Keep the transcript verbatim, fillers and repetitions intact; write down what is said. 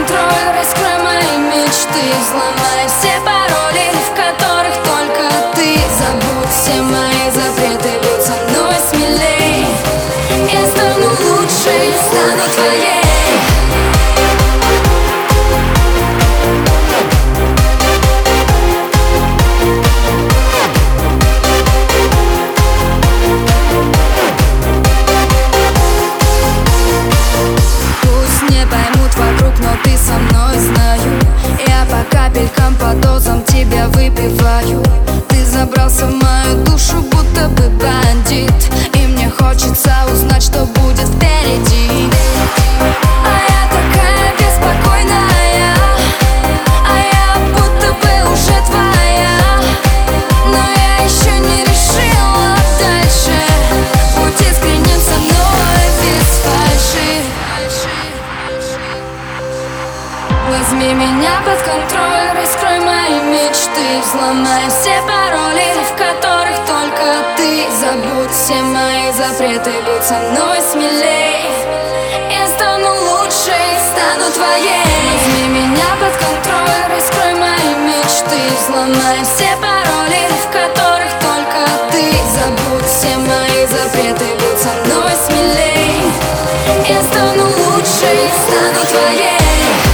контроль, раскрой мои мечты, взломай все пароли, в которых только ты. Забудь все мои запреты, будь со мной смелей. Я стану лучшей, стану твоей. Ты со мной, знаю. Я по капелькам, по дозам тебя выпиваю. Ты забрался в мою душу, будто бы бандит, и мне хочется узнать, что будет впереди. А я такая беспокойная, а я будто бы уже твоя. Но я еще не решила дальше. Будь искренним со мной, без фальши. Возьми меня под контроль, раскрой мои мечты, взломай все пароли, в которых только ты. Забудь все мои запреты, будь со мной смелей. Я стану лучшей, стану твоей. Возьми меня под контроль, раскрой мои мечты, взломай все пароли, в которых только ты. Забудь все мои запреты, будь со мной смелей. Я стану лучшей, стану твоей.